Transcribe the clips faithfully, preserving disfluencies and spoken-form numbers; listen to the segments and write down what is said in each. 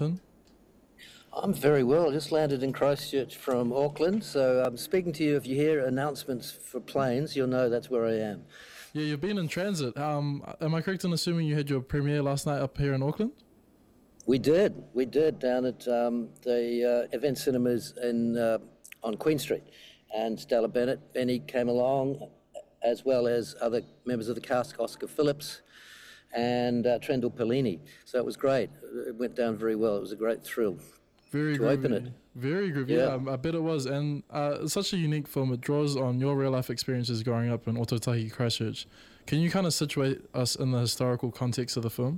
Jonathan? I'm very well. Just landed in Christchurch from Auckland, so I'm speaking to you. If you hear announcements for planes, you'll know that's where I am. Yeah, you've been in transit. Um, am I correct in assuming you had your premiere last night up here in Auckland? We did. We did down at um, the uh, Event Cinemas in uh, on Queen Street, and Stella Bennett, Benny came along, as well as other members of the cast, Oscar Phillips and uh, Trendle Pellini. So it was great. It went down very well. It was a great thrill. Very to groovy. open it. Very groovy. Yeah. Yeah, I bet it was. And uh, it's such a unique film. It draws on your real life experiences growing up in Ōtautahi, Christchurch. Can you kind of situate us in the historical context of the film?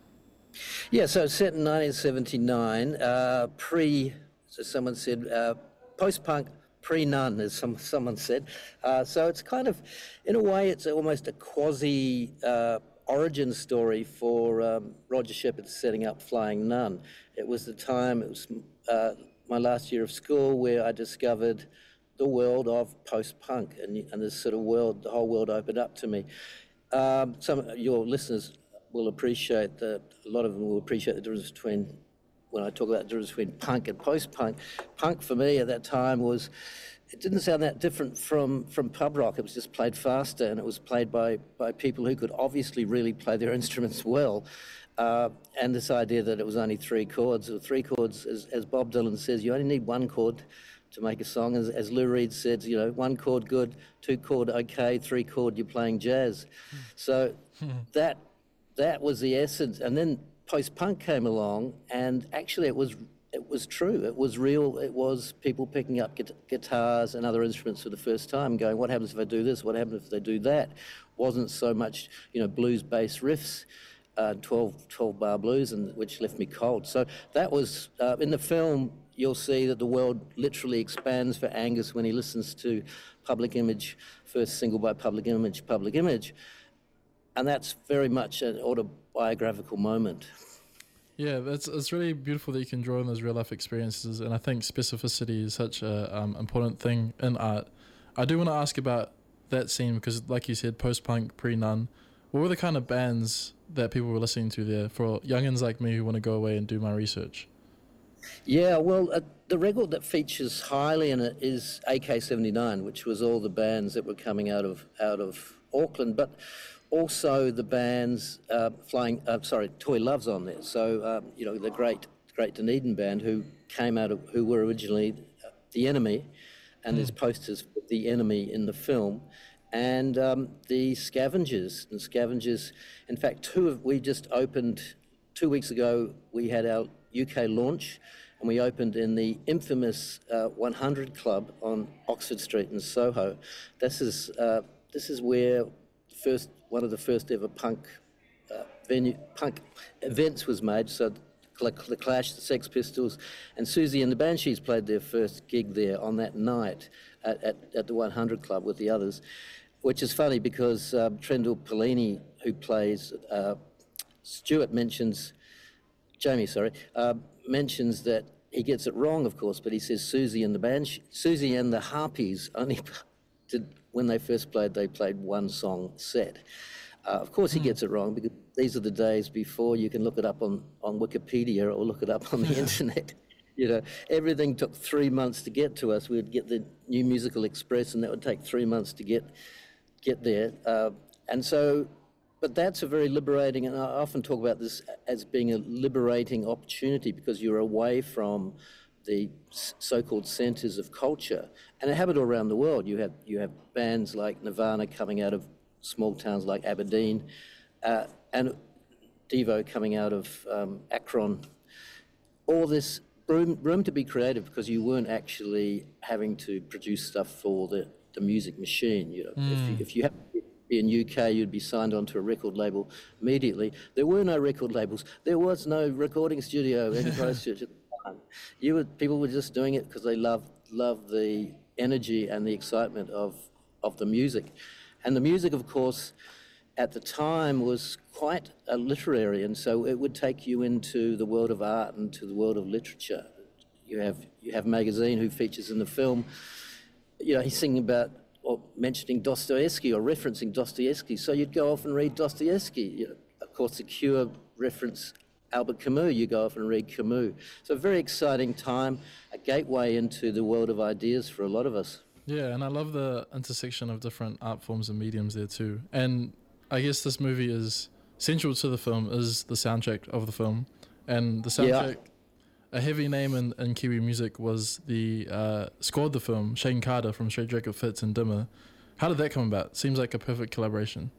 Yeah, so it's set in nineteen seventy-nine, uh, pre, so someone said, uh, post-punk, pre-nun, as some, someone said. Uh, so it's kind of, in a way, it's almost a quasi uh, origin story for um, Roger Shepard setting up Flying Nun. It was the time, it was uh, my last year of school where I discovered the world of post-punk, and, and this sort of world, the whole world opened up to me. Um, some of your listeners will appreciate that, a lot of them will appreciate the difference between, when I talk about the difference between punk and post-punk. Punk for me at that time was, it didn't sound that different from, from pub rock. It was just played faster, and it was played by, by people who could obviously really play their instruments well. Uh, and this idea that it was only three chords, or three chords, as, as Bob Dylan says, you only need one chord to make a song. As, as Lou Reed said, you know, one chord good, two chord okay, three chord you're playing jazz. So that that was the essence. And then post-punk came along, and actually it was it was true. It was real. It was people picking up gu- guitars and other instruments for the first time, going, what happens if I do this? What happens if they do that? Wasn't so much, you know, blues-based riffs, uh, twelve, twelve-bar blues, and which left me cold. So that was, uh, in the film, you'll see that the world literally expands for Angus when he listens to Public Image, first single by Public Image, Public Image. And that's very much an autobiographical moment. Yeah, that's it's really beautiful that you can draw on those real life experiences, and I think specificity is such a um, important thing in art. I do want to ask about that scene because, like you said, post-punk, pre-nun. What were the kind of bands that people were listening to there for youngins like me who want to go away and do my research? Yeah, well, uh, the record that features highly in it is A K seventy-nine, which was all the bands that were coming out of out of Auckland, but also the bands uh, flying. Uh, sorry, Toy Love's on there. So um, you know, the great great Dunedin band who came out of who were originally The Enemy, and mm. there's posters for The Enemy in the film, and um, the Scavengers. And Scavengers, in fact, two of we just opened two weeks ago. We had our U K launch, and we opened in the infamous uh, one hundred Club on Oxford Street in Soho. This is uh, this is where first one of the first ever punk uh, venue punk events was made. So the Clash, the Sex Pistols, and Susie and the Banshees played their first gig there on that night at, at, at the one hundred Club with the others, which is funny because uh, Trendle Pellini, who plays uh, Stuart, mentions. Jamie, sorry, uh, mentions that he gets it wrong, of course, but he says Susie and the band, Susie and the Harpies only did, when they first played, they played one song set. Uh, of course, he mm. gets it wrong because these are the days before you can look it up on, on Wikipedia or look it up on the internet. You know, everything took three months to get to us. We'd get the New Musical Express, and that would take three months to get get there. Uh, and so. But that's a very liberating, and I often talk about this as being a liberating opportunity because you're away from the so-called centres of culture, and it happened all around the world. You have you have bands like Nirvana coming out of small towns like Aberdeen, uh, and Devo coming out of um, Akron. All this room, room to be creative because you weren't actually having to produce stuff for the, the music machine. You know, mm. if you, if you have in U K, you'd be signed onto a record label immediately. There were no record labels. There was no recording studio in Christchurch at the time. You were, people were just doing it because they loved loved the energy and the excitement of of the music. And the music, of course, at the time was quite uh, literary, and so it would take you into the world of art and to the world of literature. You have you have Magazine, who features in the film. You know, he's singing about or mentioning Dostoevsky or referencing Dostoevsky. So you'd go off and read Dostoevsky. You know, of course, the Cure reference Albert Camus, you go off and read Camus. So a very exciting time, a gateway into the world of ideas for a lot of us. Yeah, and I love the intersection of different art forms and mediums there too. And I guess this movie is central to the film is the soundtrack of the film. And the soundtrack, yeah. a heavy name in, in Kiwi music was the, uh, scored the film, Shane Carter from Straight Jacket Fits and Dimmer. How did that come about? Seems like a perfect collaboration.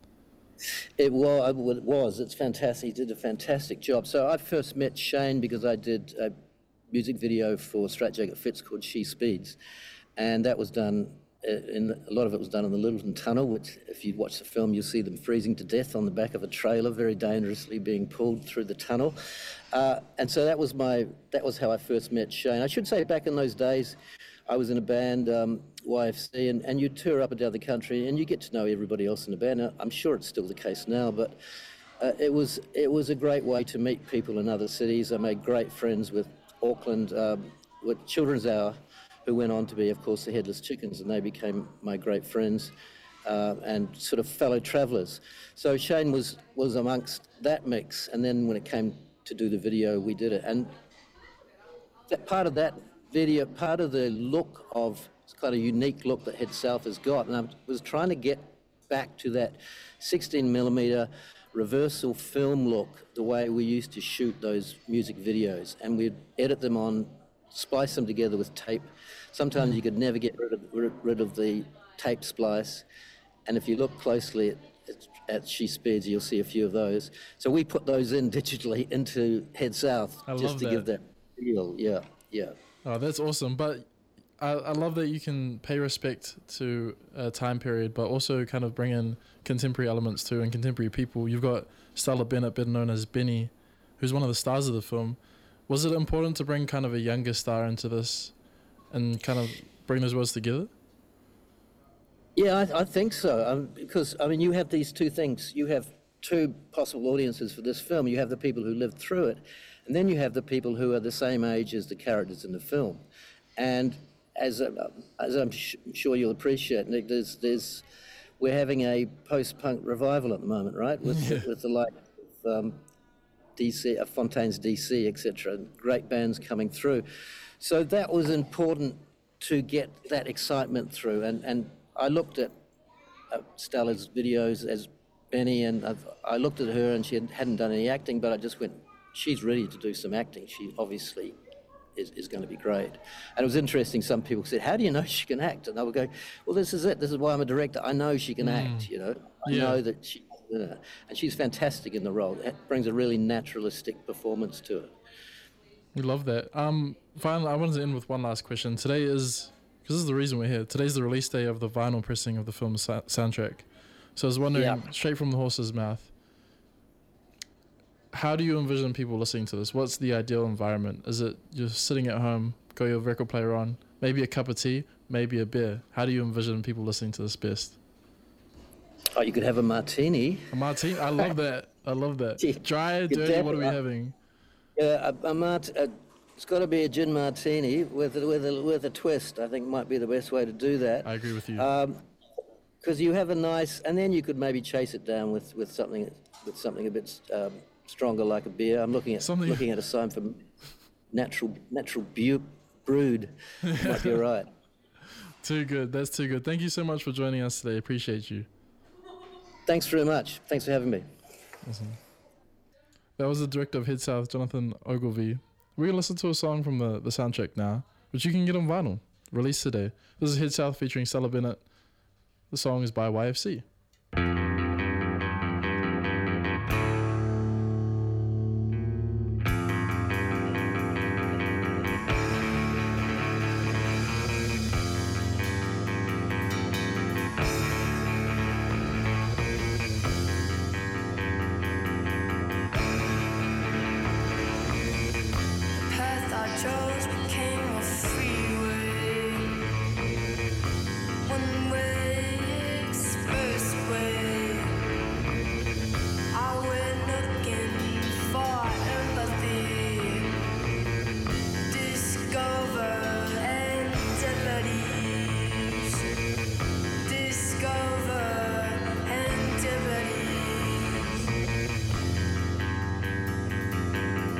It was, it was. It's fantastic. He did a fantastic job. So I first met Shane because I did a music video for Straight Jacket Fits called She Speeds. And that was done, in, a lot of it was done in the Littleton Tunnel, which if you watch the film, you'll see them freezing to death on the back of a trailer, very dangerously being pulled through the tunnel. Uh, and so that was my, that was how I first met Shane. I should say back in those days, I was in a band, um, Y F C, and, and you tour up and down the country and you get to know everybody else in the band. Now, I'm sure it's still the case now, but uh, it was it was a great way to meet people in other cities. I made great friends with Auckland, um, with Children's Hour, who went on to be, of course, the Headless Chickens, and they became my great friends uh, and sort of fellow travellers. So Shane was, was amongst that mix, and then when it came to do the video, we did it. And that part of that video, part of the look of, it's kind of unique look that Head South has got, and I was trying to get back to that sixteen millimeter reversal film look, the way we used to shoot those music videos, and we'd edit them on, splice them together with tape. Sometimes you could never get rid of, rid of the tape splice, and if you look closely at, at She Speeds, you'll see a few of those. So we put those in digitally into Head South, I just love to that. give that feel. Yeah, yeah. Oh, that's awesome. But I, I love that you can pay respect to a time period, but also kind of bring in contemporary elements too and contemporary people. You've got Stella Bennett, better known as Benny, who's one of the stars of the film. Was it important to bring kind of a younger star into this and kind of bring those worlds together? Yeah, I, I think so. Um, because, I mean, you have these two things. You have two possible audiences for this film. You have the people who lived through it, and then you have the people who are the same age as the characters in the film. And as, uh, as I'm sh- sure you'll appreciate, Nick, there's, there's, we're having a post-punk revival at the moment, right? With, Yeah. with the like of um, D C, uh, Fontaines D C, et cetera. Great bands coming through. So that was important to get that excitement through. And, and I looked at uh, Stella's videos as Benny, and I've, I looked at her, and she had, hadn't done any acting, but I just went, she's ready to do some acting. She obviously is, is going to be great. And it was interesting, some people said, how do you know she can act? And I would go, well, this is it. This is why I'm a director. I know she can mm. act, you know. I yeah. know that she, you know, and she's fantastic in the role. It brings a really naturalistic performance to it. We love that. Um, finally, I wanted to end with one last question. Today is, because this is the reason we're here, today's the release day of the vinyl pressing of the film's sa- soundtrack. So I was wondering, Yeah. straight from the horse's mouth, how do you envision people listening to this? What's the ideal environment? Is it you're sitting at home, got your record player on, maybe a cup of tea, maybe a beer? How do you envision people listening to this best? Oh, you could have a martini. A martini? I love that. I love that. Yeah. Dry, You dirty, dab what are we it up. having? Yeah, a, a mart, a, it's got to be a gin martini with a, with a with a twist. I think might be the best way to do that. I agree with you. Because you have a nice, and then you could maybe chase it down with, with something with something a bit um, stronger, like a beer. I'm looking at Something- looking at a sign for natural natural bu- brewed. Might be all right. Too good. That's too good. Thank you so much for joining us today. Appreciate you. Thanks very much. Thanks for having me. Awesome. That was the director of Head South, Jonathan Ogilvie. We're going to listen to a song from the, the soundtrack now, which you can get on vinyl, released today. This is Head South featuring Stella Bennett. The song is by Y F C. Path I chose became a freeway, one way, expressway. I went looking for empathy, discover antipodes, discover antipodes.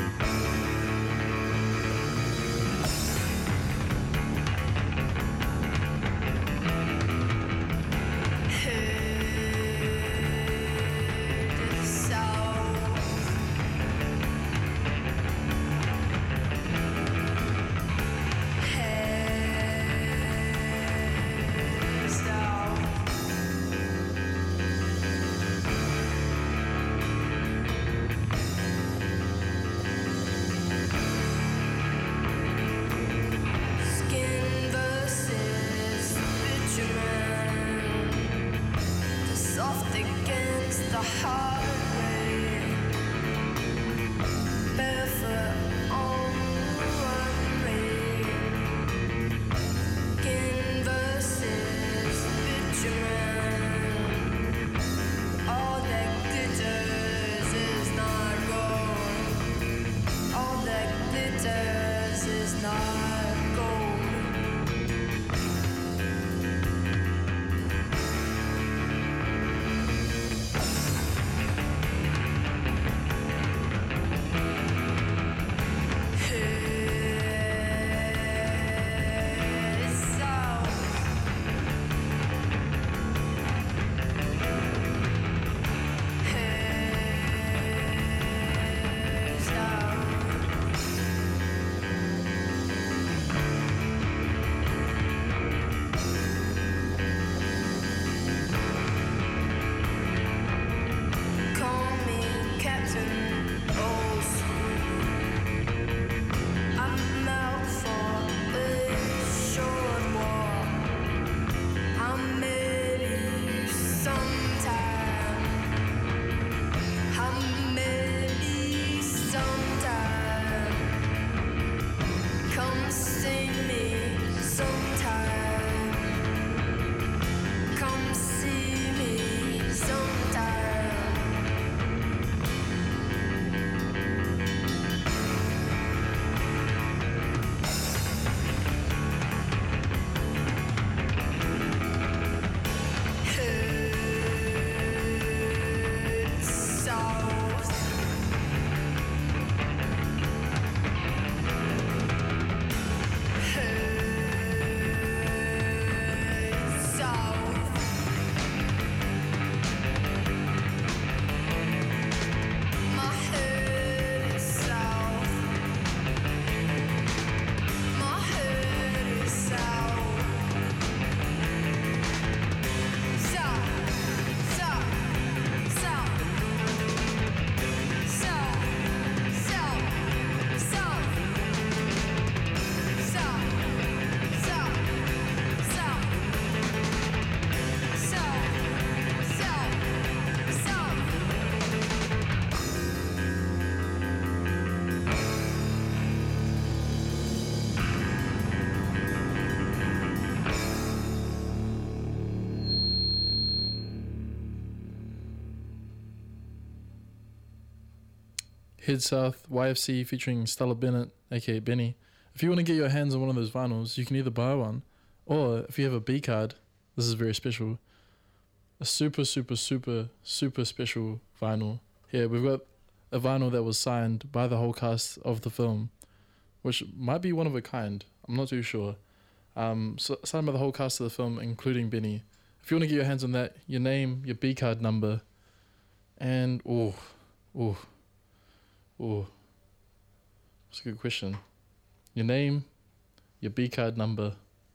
Head South Y F C featuring Stella Bennett, aka Benny. If you want to get your hands on one of those vinyls, you can either buy one, or if you have a B card, this is very special. A super, super, super, super special vinyl. Here, we've got a vinyl that was signed by the whole cast of the film, which might be one of a kind. I'm not too sure. Um, so, signed by the whole cast of the film, including Benny. If you want to get your hands on that, your name, your B card number, and oh, oh, oh. That's a good question. Your name, your B card number,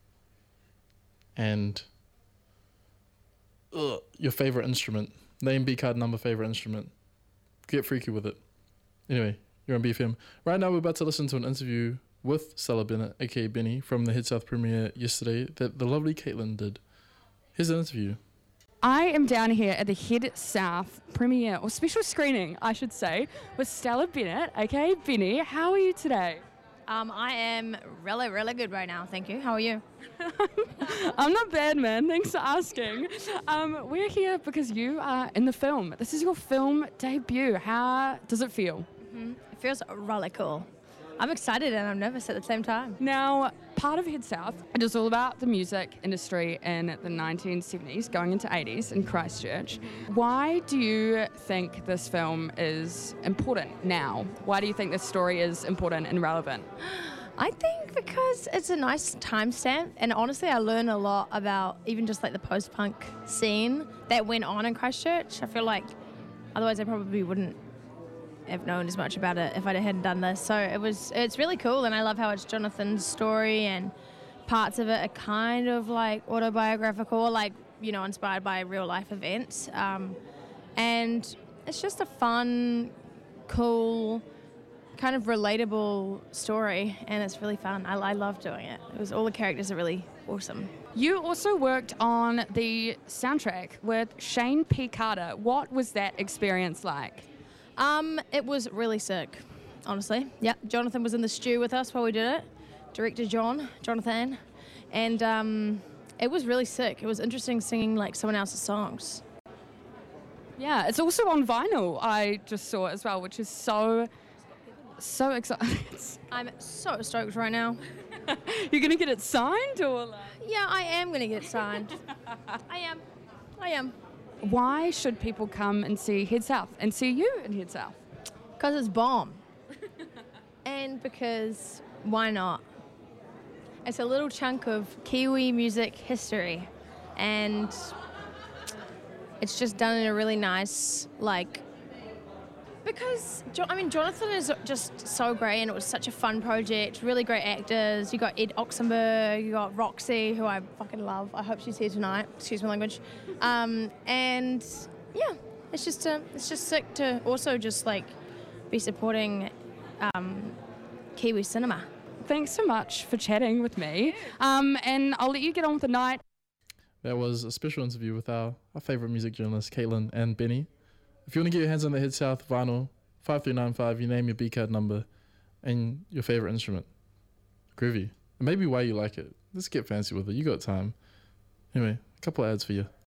and ugh, your favorite instrument. Name, B card number, favorite instrument. Get freaky with it. Anyway, you're on B F M. Right now, we're about to listen to an interview with Stella Bennett, aka Benny, from the Head South premiere yesterday that the lovely Caitlin did. Here's an interview. I am down here at the Head South premiere, or special screening, I should say, with Stella Bennett, aka Benny. How are you today? Um, I am really, really good right now. Thank you. How are you? I'm not bad, man. Thanks for asking. Um, we're here because you are in the film. This is your film debut. How does it feel? Mm-hmm. It feels really cool. I'm excited and I'm nervous at the same time. Now, part of Head South, it is all about the music industry in the nineteen seventies, going into eighties in Christchurch. Why do you think this film is important now? Why do you think this story is important and relevant? I think because it's a nice timestamp, and honestly I learn a lot about even just like the post-punk scene that went on in Christchurch. I feel like otherwise I probably wouldn't have known as much about it if I hadn't done this. So it was, it's really cool, and I love how it's Jonathan's story and parts of it are kind of like autobiographical, like, you know, inspired by real life events. Um, and it's just a fun, cool, kind of relatable story, and it's really fun. I, I love doing it. It was, all the characters are really awesome. You also worked on the soundtrack with Shane P. Carter. What was that experience like? Um, it was really sick, honestly. Yeah, Jonathan was in the stew with us while we did it. Director John, Jonathan. And um, it was really sick. It was interesting singing like someone else's songs. Yeah, it's also on vinyl, I just saw as well, which is so, so exciting. I'm so stoked right now. You're going to get it signed or like? Yeah, I am going to get it signed. I am. I am. Why should people come and see Head South and see you in Head South? Because it's bomb. And because why not? It's a little chunk of Kiwi music history, and it's just done in a really nice, like, because, Jo- I mean, Jonathan is just so great, and it was such a fun project, really great actors. You got Ed Oxenberg, you got Roxy, who I fucking love. I hope she's here tonight, excuse my language. Um, and yeah, it's just, uh, it's just sick to also just like be supporting um, Kiwi cinema. Thanks so much for chatting with me, um, and I'll let you get on with the night. That was a special interview with our, our favourite music journalists, Caitlin and Benny. If you want to get your hands on the Head South vinyl, five three nine five, you name your B card number and your favourite instrument. Groovy. And maybe why you like it. Let's get fancy with it. You got time. Anyway, a couple of ads for you.